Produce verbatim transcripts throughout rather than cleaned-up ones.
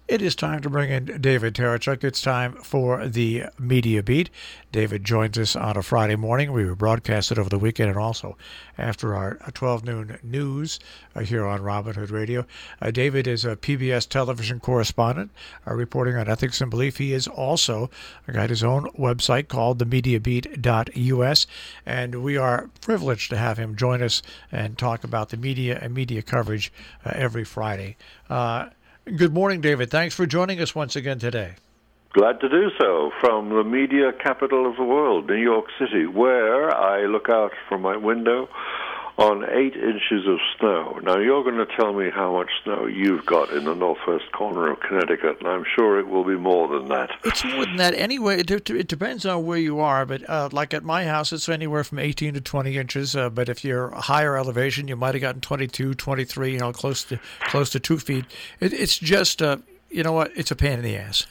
It is time to bring in David Terechuk. It's time for the Media Beat. David joins us on a Friday morning. We were broadcasted over the weekend and also after our twelve noon news uh, here on Robin Hood Radio. Uh, David is a P B S television correspondent uh, reporting on ethics and belief. He is also got his own website called the media beat dot U S, and we are privileged to have him join us and talk about the media and media coverage uh, every Friday. Uh, Good morning, David. Thanks for joining us once again today. Glad to do so from the media capital of the world, New York City, where I look out from my window on eight inches of snow. Now, you're going to tell me how much snow you've got in the northwest corner of Connecticut, and I'm sure it will be more than that. It's more than that anyway. It, it depends on where you are, but uh, like at my house, it's anywhere from eighteen to twenty inches, uh, but if you're a higher elevation, you might have gotten twenty-two, twenty-three, you know, close to close to two feet. It, it's just... Uh, You know what? It's a pain in the ass.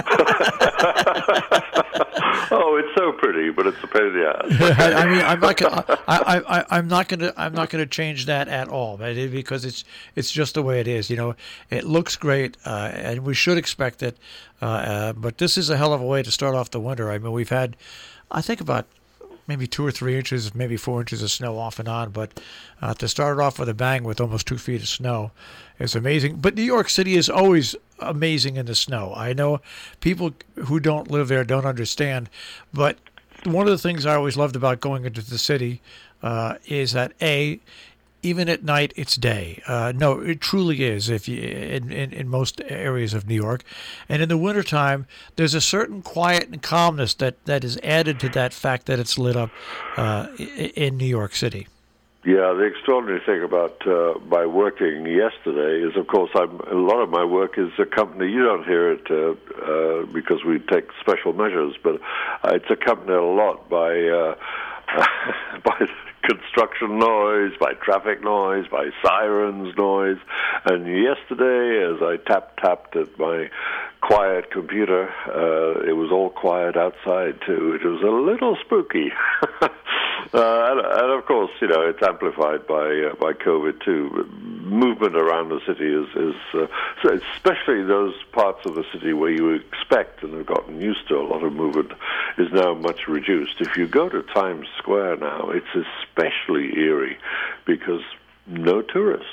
Oh, it's so pretty, but it's a pain in the ass. I, I mean, I'm not gonna, I, I, I'm not going to, I'm not going to change that at all, because it's, it's just the way it is. You know, it looks great, uh, and we should expect it. Uh, uh, but this is a hell of a way to start off the winter. I mean, we've had, I think about maybe two or three inches, maybe four inches of snow off and on. But uh, to start it off with a bang with almost two feet of snow is amazing. But New York City is always amazing in the snow. I know people who don't live there don't understand, but one of the things I always loved about going into the city uh, is that, A, even at night, it's day. Uh, no, it truly is if you, in, in, in most areas of New York. And in the wintertime, there's a certain quiet and calmness that, that is added to that fact that it's lit up uh, in New York City. Yeah, the extraordinary thing about uh, my working yesterday is, of course, I'm, a lot of my work is accompanied. You don't hear it uh, uh, because we take special measures, but uh, it's accompanied a lot by uh, by construction noise, by traffic noise, by sirens noise. And yesterday, as I tap tapped at my quiet computer, uh, it was all quiet outside too. It was a little spooky. Uh, and, and of course, you know, it's amplified by uh, by COVID too. Movement around the city is, is uh, so especially those parts of the city where you expect and have gotten used to a lot of movement, is now much reduced. If you go to Times Square now, it's especially eerie because no tourists.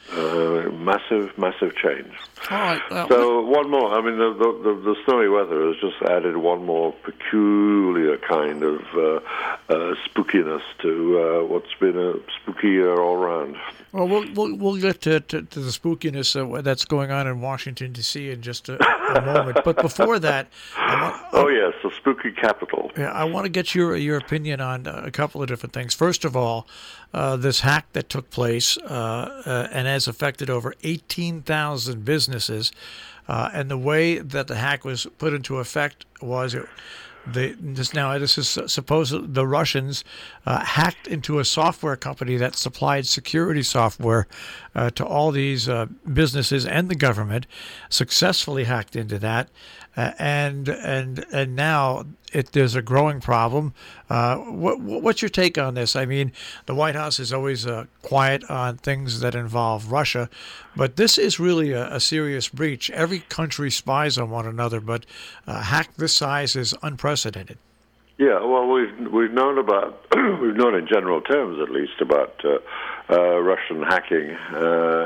Uh, massive, massive change. All right, well, so one more. I mean, the, the the snowy weather has just added one more peculiar kind of uh, uh, spookiness to uh, what's been a spooky year all around. Well, we'll we'll, we'll get to, to, to the spookiness uh, that's going on in Washington, D C in just a, a moment. But before that, I want, oh yes, the spooky capital. Yeah, I want to get your your opinion on a couple of different things. First of all, uh, this hack that took place uh, uh, and has affected over eighteen thousand businesses, uh, and the way that the hack was put into effect was it, the this now this is supposed the Russians uh, hacked into a software company that supplied security software uh, to all these uh, businesses and the government, successfully hacked into that, uh, and and and now it, there's a growing problem. Uh, what what's your take on this? I mean, the White House is always uh, quiet on things that involve Russia, but this is really a, a serious breach. Every country spies on one another, but a hack this size is unprecedented. Yeah, well, we've we've known about we've known in general terms, at least, about uh, uh, Russian hacking, uh,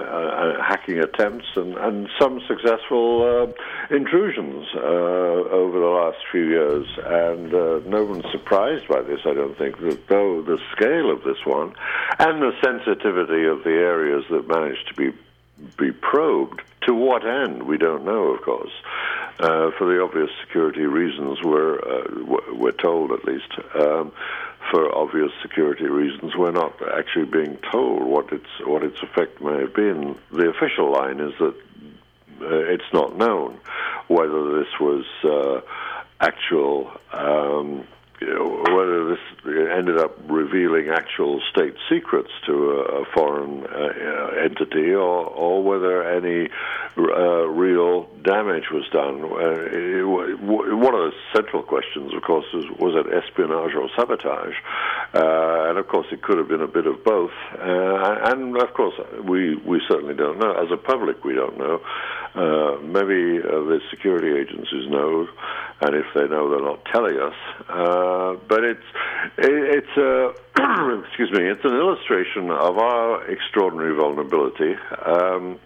uh, hacking attempts, and, and some successful uh, intrusions uh, over the last few years. And uh, no one's surprised by this, I don't think, that though the scale of this one and the sensitivity of the areas that managed to be be probed. To what end? We don't know, of course. Uh, for the obvious security reasons, we're, uh, we're told, at least, um, for obvious security reasons, we're not actually being told what its what its effect may have been. The official line is that uh, it's not known whether this was uh, actual. Um, You know, whether this ended up revealing actual state secrets to a, a foreign uh, entity, or, or whether any uh, real damage was done. Uh, it, one of the central questions, of course, was, was it espionage or sabotage? Uh, and of course, it could have been a bit of both. Uh, and of course, we we certainly don't know. As a public, we don't know. Uh, maybe uh, the security agencies know, and if they know, they're not telling us. Uh, but it's it, it's a excuse me, it's an illustration of our extraordinary vulnerability, um,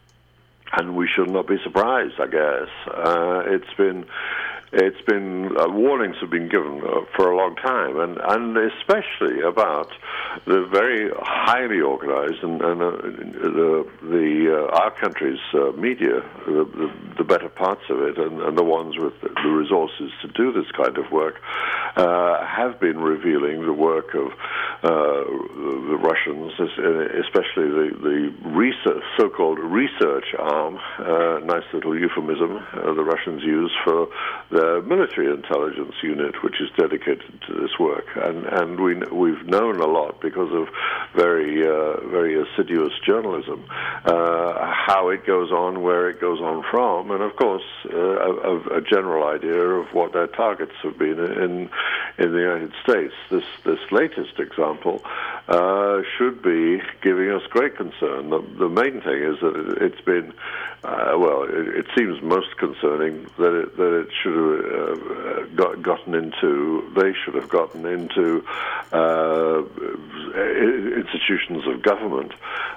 and we should not be surprised. I guess uh, it's been. It's been uh, warnings have been given uh, for a long time, and, and especially about the very highly organized and, and uh, the, the uh, our country's uh, media, the, the, the better parts of it, and, and the ones with the resources to do this kind of work, uh, have been revealing the work of uh, the Russians, especially the, the research, so-called research arm, uh, nice little euphemism uh, the Russians use for the military intelligence unit, which is dedicated to this work, and and we we've known a lot because of very uh, very assiduous journalism, uh, how it goes on, where it goes on from, and of course uh, a, a general idea of what their targets have been in in the United States. This this latest example uh, should be giving us great concern. The, the main thing is that it, it's been uh, well, it, it seems most concerning that it that it should have Uh, got, gotten into, they should have gotten into uh, institutions of government.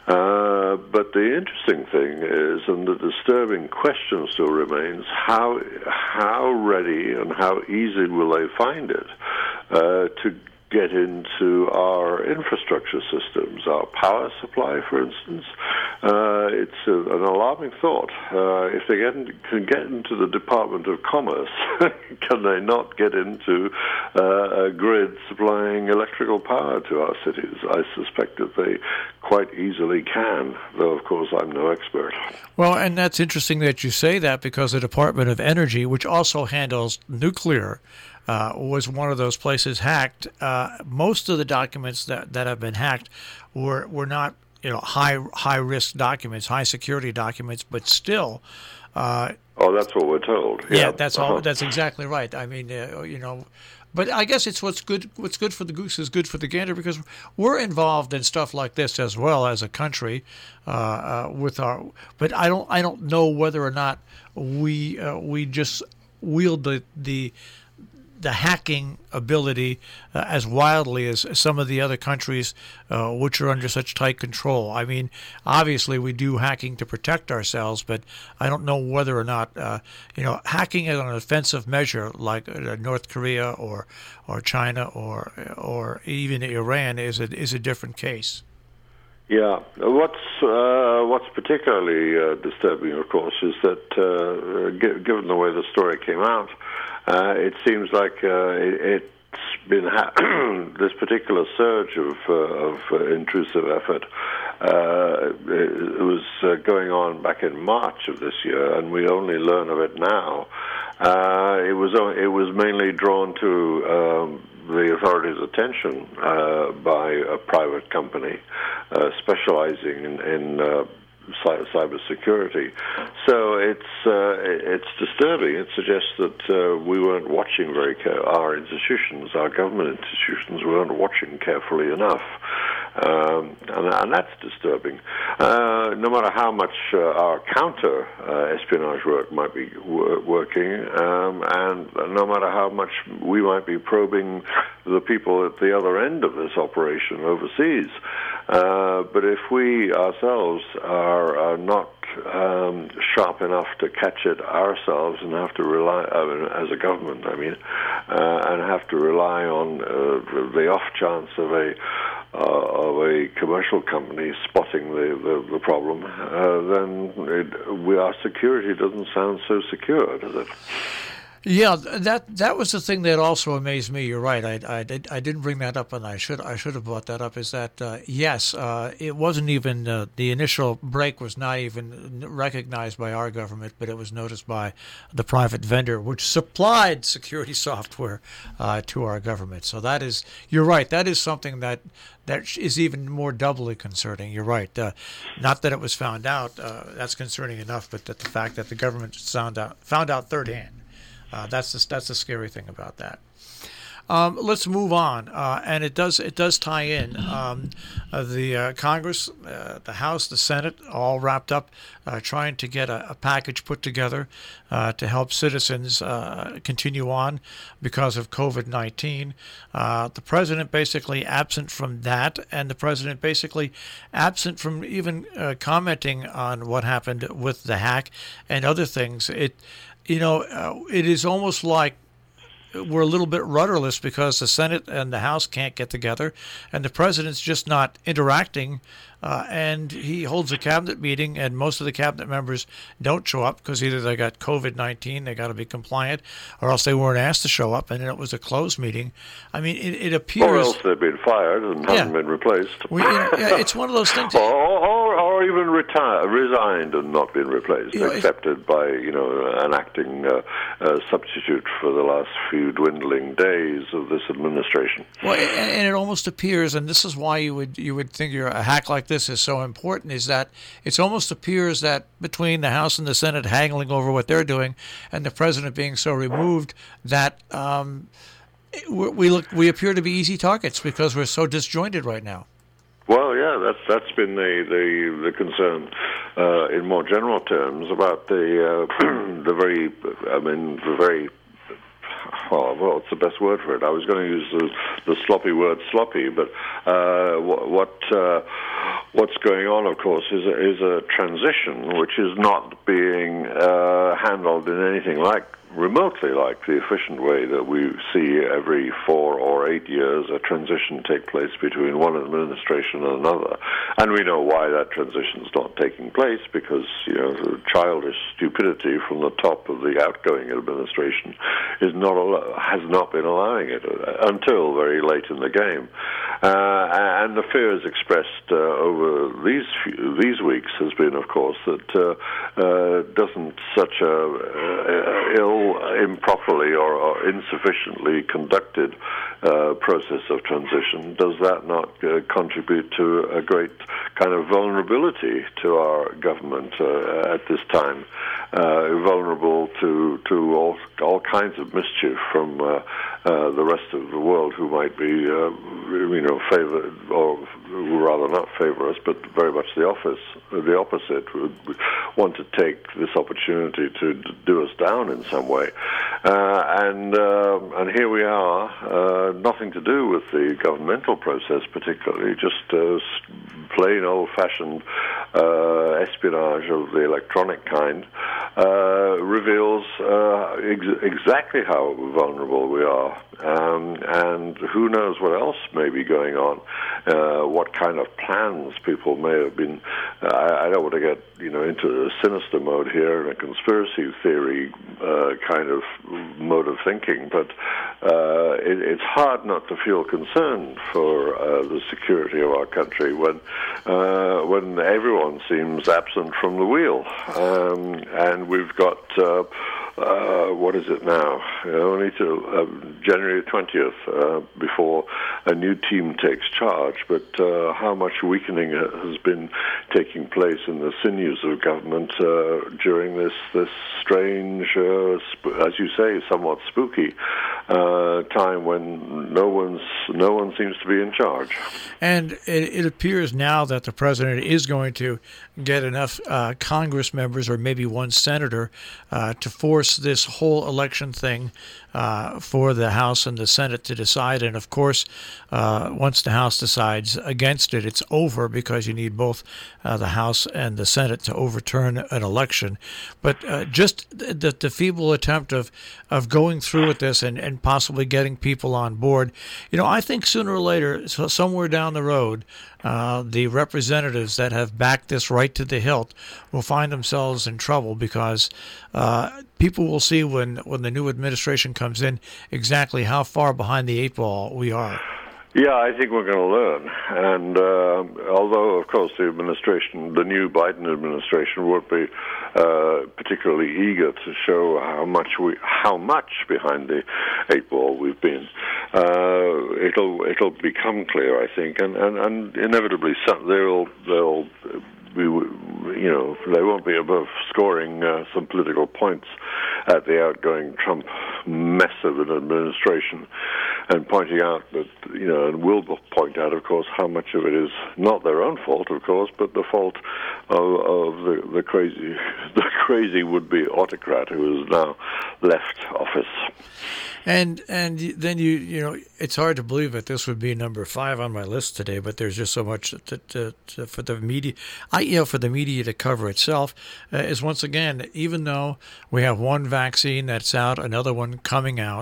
Uh, but the interesting thing is, and the disturbing question still remains, how how ready and how easy will they find it uh, to get into our infrastructure systems, our power supply, for instance. Uh, it's a, an alarming thought. Uh, if they get in, can get into the Department of Commerce, can they not get into uh, a grid supplying electrical power to our cities? I suspect that they quite easily can, though, of course, I'm no expert. Well, and that's interesting that you say that, because the Department of Energy, which also handles nuclear, Uh, was one of those places hacked. Uh, most of the documents that, that have been hacked were were not, you know, high high risk documents, high security documents, but still. Uh, oh, that's what we're told. Yeah, yeah that's all. Uh-huh. That's exactly right. I mean, uh, you know, but I guess it's what's good. What's good for the goose is good for the gander, because we're involved in stuff like this as well as a country. Uh, uh, with our, but I don't I don't know whether or not we uh, we just wield the the. the hacking ability uh, as wildly as some of the other countries uh, which are under such tight control. I mean, obviously we do hacking to protect ourselves, but I don't know whether or not, uh, you know, hacking as an offensive measure like uh, North Korea or or China or or even Iran is a, is a different case. Yeah, what's uh, what's particularly uh, disturbing, of course, is that uh, g- given the way the story came out, uh, it seems like uh, it, it's been ha- this particular surge of uh, of uh, intrusive effort. Uh, it was uh, going on back in March of this year, and we only learn of it now. Uh, it was it was mainly drawn to Um, the authorities' attention uh, by a private company uh, specializing in, in uh, cybersecurity. So it's uh, it's disturbing. It suggests that uh, we weren't watching very care- our institutions, our government institutions, weren't watching carefully enough. Um, and, and that's disturbing. Uh, no matter how much uh, our counter uh, espionage work might be w- working, um, and no matter how much we might be probing the people at the other end of this operation overseas, uh, but if we ourselves are, are not um, sharp enough to catch it ourselves and have to rely, uh, as a government, I mean, uh, and have to rely on uh, the off chance of a Uh, of a commercial company spotting the, the, the problem, uh, then it, we, our security doesn't sound so secure, does it? Yeah, that that was the thing that also amazed me. You're right. I I, did, I didn't bring that up, and I should I should have brought that up. Is that uh, yes, uh, it wasn't even uh, the initial break was not even recognized by our government, but it was noticed by the private vendor, which supplied security software uh, to our government. So that is, you're right. That is something that that is even more doubly concerning. You're right. Uh, not that it was found out. Uh, that's concerning enough, but that the fact that the government found out found out third hand. Uh, that's the, that's the scary thing about that. Um, let's move on, uh, and it does it does tie in. Um, uh, the uh, Congress, uh, the House, the Senate, all wrapped up, uh, trying to get a, a package put together uh, to help citizens uh, continue on because of COVID nineteen. Uh, the president basically absent from that, and the president basically absent from even uh, commenting on what happened with the hack and other things. It, you know, uh, it is almost like we're a little bit rudderless because the Senate and the House can't get together, and the president's just not interacting. Uh, and he holds a cabinet meeting, and most of the cabinet members don't show up because either they got COVID nineteen, they got to be compliant, or else they weren't asked to show up, and it was a closed meeting. I mean, it, it appears... Or else they've been fired and yeah. haven't been replaced. We, yeah, it's one of those things... or, or, or even retired, resigned and not been replaced, you know, accepted by, you know, an acting uh, uh, substitute for the last few dwindling days of this administration. Well, and, and it almost appears, and this is why you would you would think you're a hack like this is so important, is that it almost appears that between the House and the Senate haggling over what they're doing and the president being so removed that um, we look we appear to be easy targets because we're so disjointed right now. Well, yeah, that's that's been the the, the concern uh, in more general terms about the uh, the very I mean the very Oh, well, what's the best word for it? I was going to use the, the sloppy word sloppy, but uh, what what, uh, what's going on, of course, is a, is a transition which is not being uh, handled in anything like remotely like the efficient way that we see every four or eight years a transition take place between one administration and another. And we know why that transition is not taking place, because, you know, the childish stupidity from the top of the outgoing administration is not al- has not been allowing it until very late in the game. Uh, and the fears expressed uh, over these few, these weeks has been, of course, that uh, uh, doesn't such a uh, ill improperly or, or insufficiently conducted uh, process of transition, does that not uh, contribute to a great kind of vulnerability to our government uh, at this time, uh, vulnerable to to all all kinds of mischief from uh, uh, the rest of the world who might be, uh, you know, favor or rather not favor us, but very much the office, the opposite, would want to take this opportunity to do us down in some way. Uh, and uh, and here we are, uh, nothing to do with the governmental process particularly, just uh, plain old-fashioned uh, espionage of the electronic kind, uh, reveals uh, ex- exactly how vulnerable we are. Um, and who knows what else may be going on, uh, what kind of plans people may have been. Uh, I, I don't want to get, you know, into a sinister mode here and a conspiracy theory uh, kind of mode of thinking, but uh, it, it's hard not to feel concerned for uh, the security of our country when uh, when everyone seems absent from the wheel, um, and we've got. Uh, Uh, what is it now? Only to uh, January twentieth uh, before a new team takes charge. But uh, how much weakening has been taking place in the sinews of government uh, during this this strange, uh, sp- as you say, somewhat spooky uh, time when no one's no one seems to be in charge. And it, it appears now that the president is going to get enough uh, Congress members, or maybe one senator, uh, to force this whole election thing uh, for the House and the Senate to decide. And of course, uh, once the House decides against it, it's over, because you need both uh, the House and the Senate to overturn an election. But uh, just the, the feeble attempt of, of going through with this and, and possibly getting people on board, you know, I think sooner or later, so somewhere down the road, uh, the representatives that have backed this right to the hilt will find themselves in trouble, because uh, people will see when, when the new administration comes in exactly how far behind the eight ball we are. Yeah, I think we're going to learn. And uh, although, of course, the administration, the new Biden administration, won't be uh, particularly eager to show how much we, how much behind the eight ball we've been, uh, it'll it'll become clear, I think, and and, and inevitably some, they'll they'll. We, you know, they won't be above scoring uh, some political points at the outgoing Trump mess of an administration. and pointing out that, you know, and will point out, of course, how much of it is not their own fault, of course, but the fault of, of the, the crazy, the crazy would-be autocrat who has now left office. And and then you you know it's hard to believe that this would be number five on my list today, but there's just so much to, to, to, for the media, I you know for the media to cover itself. Uh, is once again, even though we have one vaccine that's out, another one coming out,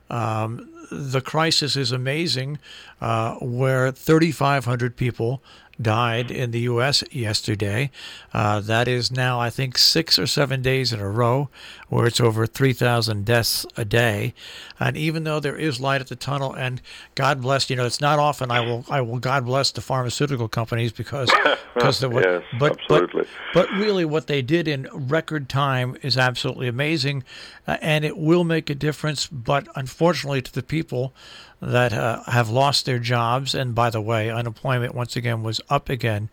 um, the crisis is amazing. Uh, where thirty-five hundred people died in the U S yesterday. Uh, that is now, I think, six or seven days in a row where it's over three thousand deaths a day. And even though there is light at the tunnel, and God bless, you know, it's not often I will, I will God bless the pharmaceutical companies because, because the, yes, but, absolutely. But, but really what they did in record time is absolutely amazing, uh, and it will make a difference. But unfortunately, to the people that uh, have lost their jobs, and by the way, unemployment once again was up again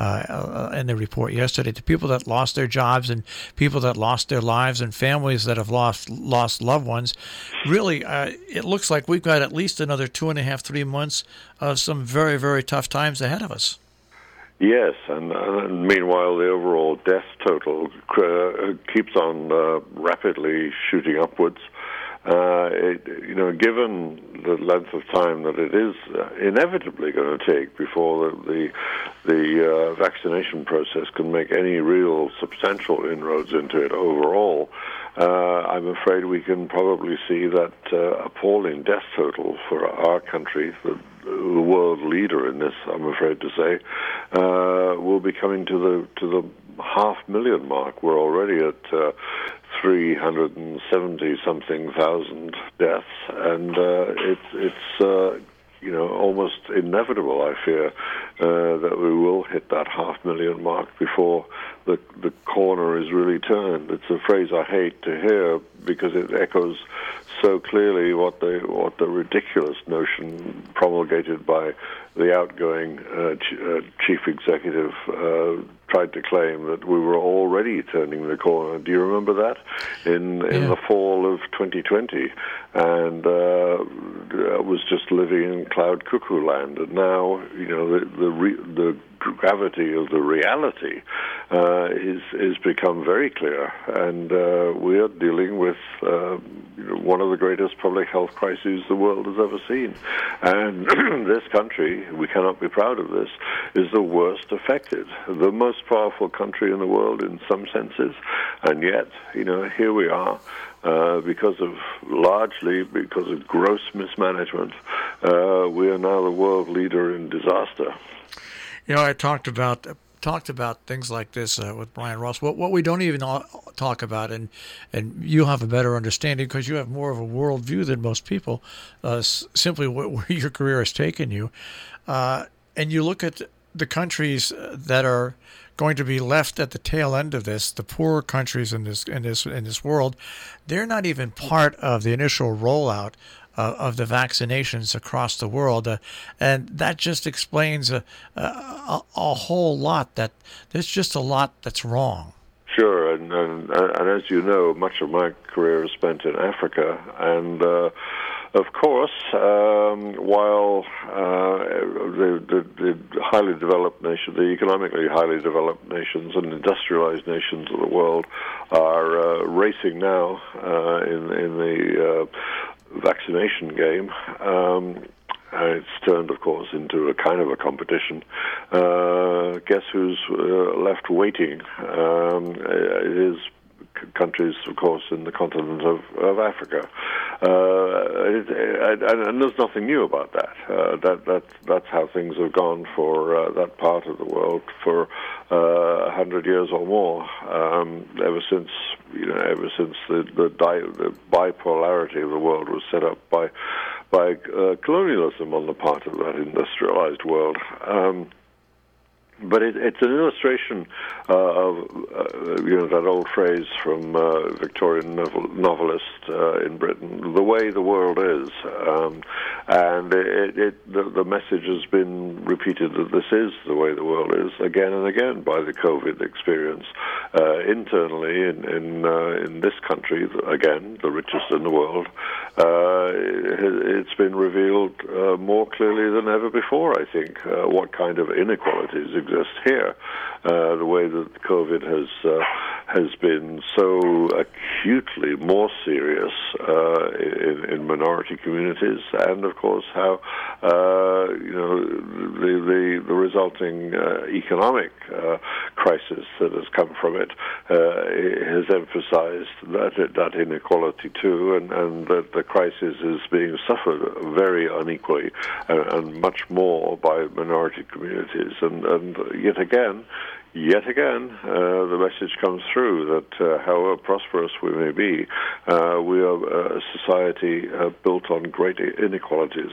uh, in the report yesterday. To people that lost their jobs and people that lost their lives and families that have lost lost loved ones, really, uh, it looks like we've got at least another two and a half, three months of some very, very tough times ahead of us. Yes, and, and meanwhile, the overall death total uh, keeps on uh, rapidly shooting upwards. Uh, it, you know, given the length of time that it is uh, inevitably going to take before the the, the uh, vaccination process can make any real substantial inroads into it overall, uh, I'm afraid we can probably see that uh, appalling death total for our country, the, the world leader in this, I'm afraid to say, uh, will be coming to the to the half million mark. We're already at Uh, three hundred seventy something thousand deaths, and uh, it's it's uh, you know almost inevitable, I fear, uh, that we will hit that half million mark before the the corner is really turned. It's a phrase I hate to hear because it echoes so clearly what the what the ridiculous notion promulgated by the outgoing uh, ch- uh, chief executive uh, tried to claim, that we were already turning the corner. Do you remember that? In in yeah. the fall of twenty twenty, and uh, I was just living in cloud cuckoo land, and now you know the the, re- the gravity of the reality uh, is is become very clear, and uh, we are dealing with uh, you know, one of the greatest public health crises the world has ever seen, and this country, we cannot be proud of this, is the worst affected, the most powerful country in the world in some senses, and yet you know here we are. Uh, because of largely because of gross mismanagement, uh, we are now the world leader in disaster. You know, I talked about talked about things like this uh, with Brian Ross. What what we don't even talk about, and and you have a better understanding because you have more of a worldview than most people. Uh, simply wh- where your career has taken you, uh, and you look at the countries that are going to be left at the tail end of this, the poorer countries in this in this in this world, they're not even part of the initial rollout Uh, of the vaccinations across the world, uh, and that just explains a, a, a whole lot. That there's just a lot that's wrong. Sure, and, and, and as you know, much of my career is spent in Africa, and uh, of course, um, while uh, the, the, the highly developed nations, the economically highly developed nations and industrialized nations of the world are uh, racing now uh, in in the uh, vaccination game, um, and it's turned, of course, into a kind of a competition. Uh, guess who's uh, left waiting? Um, it is countries, of course, in the continent of, of Africa, uh, it, it, and, and there's nothing new about that. Uh, that that that's how things have gone for uh, that part of the world for uh, a hundred years or more. Um, ever since you know, ever since the the, di- the bipolarity of the world was set up by by uh, colonialism on the part of that industrialized world. Um, but it, it's an illustration uh, of uh, you know that old phrase from uh, Victorian novel, novelist uh, in Britain, "The way the world is," um, and it, it the, the message has been repeated that this is the way the world is again and again by the COVID experience uh, internally in in, uh, in this country, again the richest in the world. Uh, it, it's been revealed uh, more clearly than ever before, I think, uh, what kind of inequalities exist here. Uh, the way that COVID has uh, has been so acutely more serious uh, in, in minority communities, and of course how uh, you know the the, the resulting uh, economic uh, crisis that has come from it uh, has emphasized that that inequality too, and, and that the crisis is being suffered very unequally and, and much more by minority communities, and, and yet again. Yet again, uh, the message comes through that uh, however prosperous we may be, uh, we are a society uh, built on great inequalities.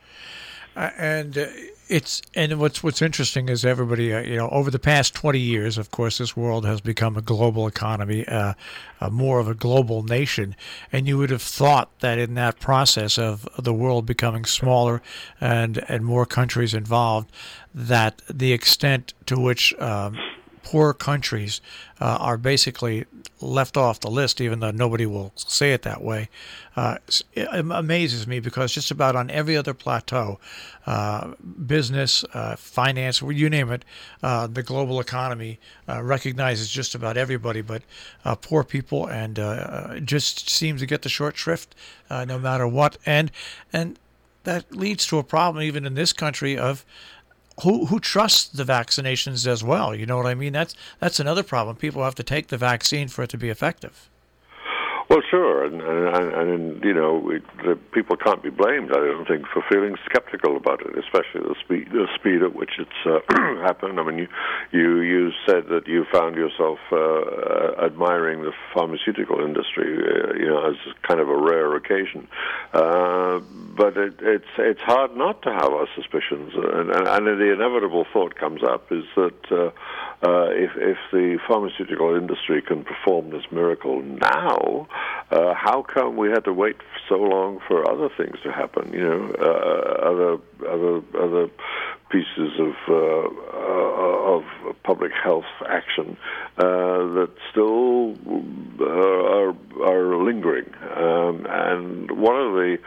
Uh, and uh, it's and what's what's interesting is everybody, uh, you know, over the past twenty years, of course, this world has become a global economy, uh, uh, more of a global nation, and you would have thought that in that process of the world becoming smaller and and more countries involved, that the extent to which um, poor countries uh, are basically left off the list, even though nobody will say it that way, uh, it amazes me because just about on every other plateau, uh, business, uh, finance, you name it, uh, the global economy uh, recognizes just about everybody, but uh, poor people and uh, just seem to get the short shrift uh, no matter what. And, and that leads to a problem even in this country of Who who trusts the vaccinations as well? You know what I mean? That's that's another problem. People have to take the vaccine for it to be effective. Well, sure, and, and, and you know, we, the people can't be blamed, I don't think, for feeling skeptical about it, especially the speed, the speed at which it's uh, happened. I mean, you, you you said that you found yourself uh, admiring the pharmaceutical industry, uh, you know, as kind of a rare occasion. Uh, but it, it's it's hard not to have our suspicions, and, and, and the inevitable thought comes up is that uh, uh, if if the pharmaceutical industry can perform this miracle now, Uh, how come we had to wait so long for other things to happen? You know, uh, other other other pieces of uh, uh, of public health action uh, that still uh, are are lingering. Um, and one of the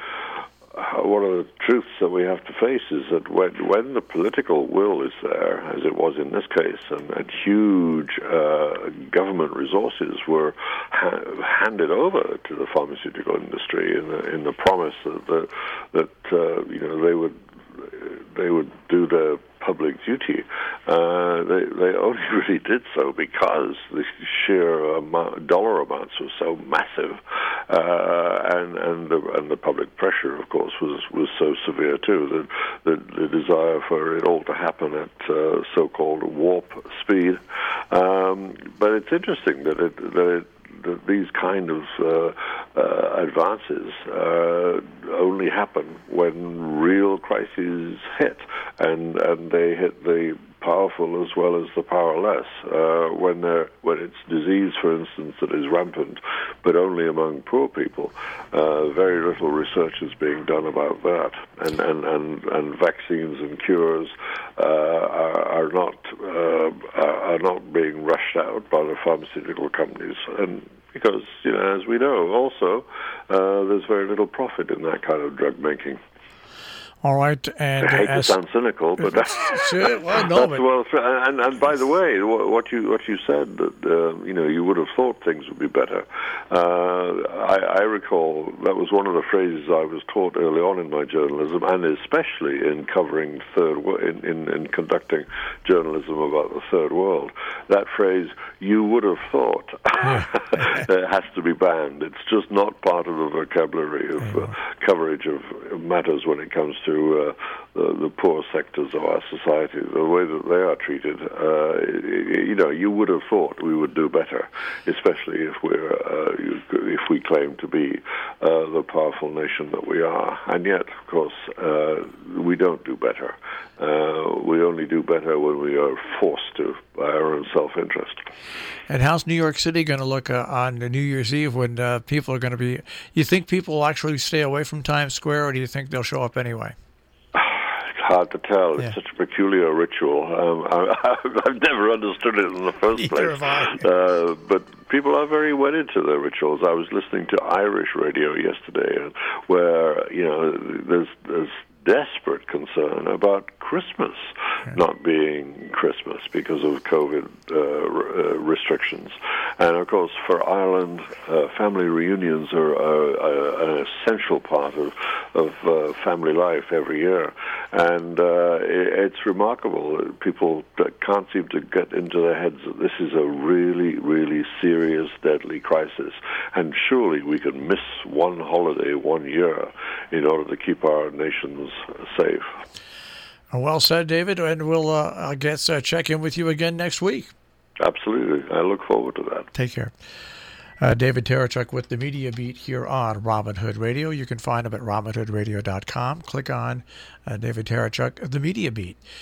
One of the truths that we have to face is that when, when the political will is there, as it was in this case, and, and huge uh, government resources were ha- handed over to the pharmaceutical industry in the, in the promise that the, that uh, you know they would they would do their public duty. Uh, they they only really did so because the sheer amount, dollar amounts were so massive, uh, and and the and the public pressure, of course, was, was so severe too. The, the the desire for it all to happen at uh, so-called warp speed. Um, but it's interesting that it that it. that these kind of uh, uh, advances uh, only happen when real crises hit, and and they hit the powerful as well as the powerless. Uh, when they're, when it's disease, for instance, that is rampant, but only among poor people, uh, very little research is being done about that, and and and, and vaccines and cures uh, are, are not uh, are not being rushed out by the pharmaceutical companies, and because, you know, as we know, also uh, there's very little profit in that kind of drug making. All right, and I hate as, to sound cynical, but that's, sure, well, no, that's well. And, and by the way, what you what you said that uh, you know you would have thought things would be better. Uh, I, I recall that was one of the phrases I was taught early on in my journalism, and especially in covering third in, in, in conducting journalism about the third world. That phrase, "you would have thought," has to be banned. It's just not part of the vocabulary of uh, coverage of matters when it comes to to uh, the, the poor sectors of our society, the way that they are treated. Uh, you know, you would have thought we would do better, especially if we're, uh, you, if we claim to be uh, the powerful nation that we are. And yet, of course, uh, we don't do better. Uh, we only do better when we are forced to by our own self-interest. And how's New York City going to look uh, on New Year's Eve when uh, people are going to be... You think people will actually stay away from Times Square, or do you think they'll show up anyway? Hard to tell. It's yeah. such a peculiar ritual. Um, I, I've never understood it in the first Neither place. have I. Uh, but people are very wedded to their rituals. I was listening to Irish radio yesterday, where you know there's there's desperate concern about Christmas okay. not being Christmas because of COVID uh, r- uh, restrictions. And of course, for Ireland, uh, family reunions are, are, are an essential part of of uh, family life every year. And uh, it, it's remarkable. People can't seem to get into their heads that this is a really, really serious, deadly crisis. And surely we can miss one holiday one year in order to keep our nations safe. Well said, David. And we'll, uh, I guess, uh, check in with you again next week. Absolutely. I look forward to that. Take care. Uh, David Terechuk with the Media Beat here on Robin Hood Radio. You can find him at robin hood radio dot com. Click on uh, David Terechuk, the Media Beat.